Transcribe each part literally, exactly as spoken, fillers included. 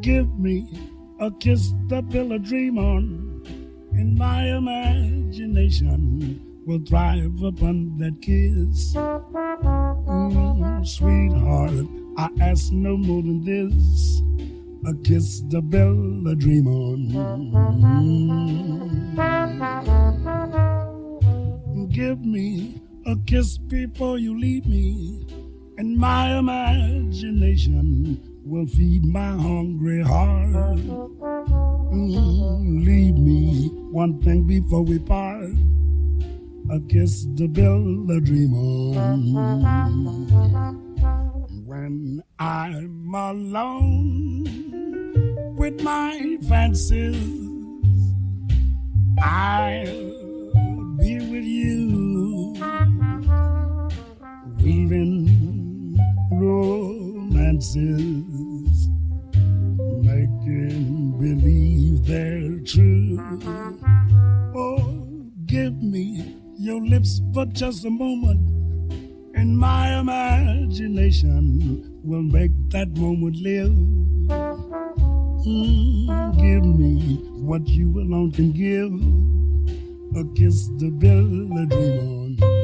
give me a kiss to build a dream on, and my imagination will thrive upon that kiss. Mm, sweetheart, I ask no more than this, a kiss to build a dream on. Mm, give me a kiss before you leave me, and my imagination will feed my hungry heart. Mm, leave me one thing before we part, a kiss to build a dream on. When I'm alone with my fancies, I'll be with you, weaving romances, making believe they're true. Oh, give me your lips for just a moment, and my imagination will make that moment live. Mm, give me what you alone can give, a kiss to build a dream on.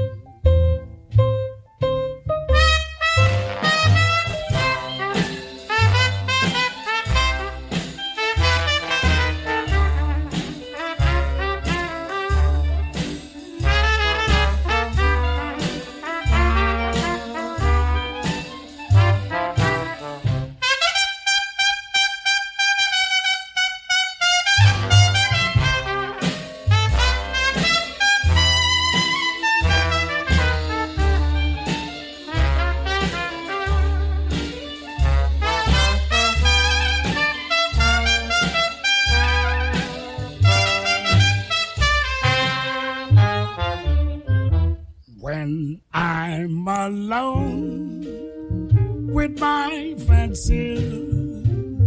When I'm alone with my fancies,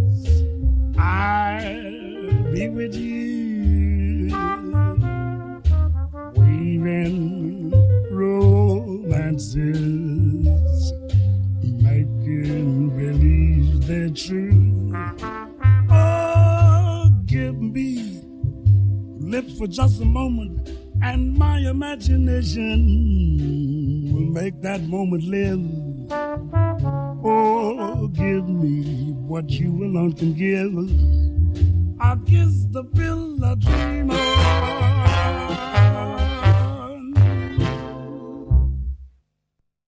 I'll be with you, weaving romances, making believe they're true. Oh, give me lips for just a moment, and my imagination will make that moment live. Oh, give me what you alone can give, I'll kiss the pill I dream of.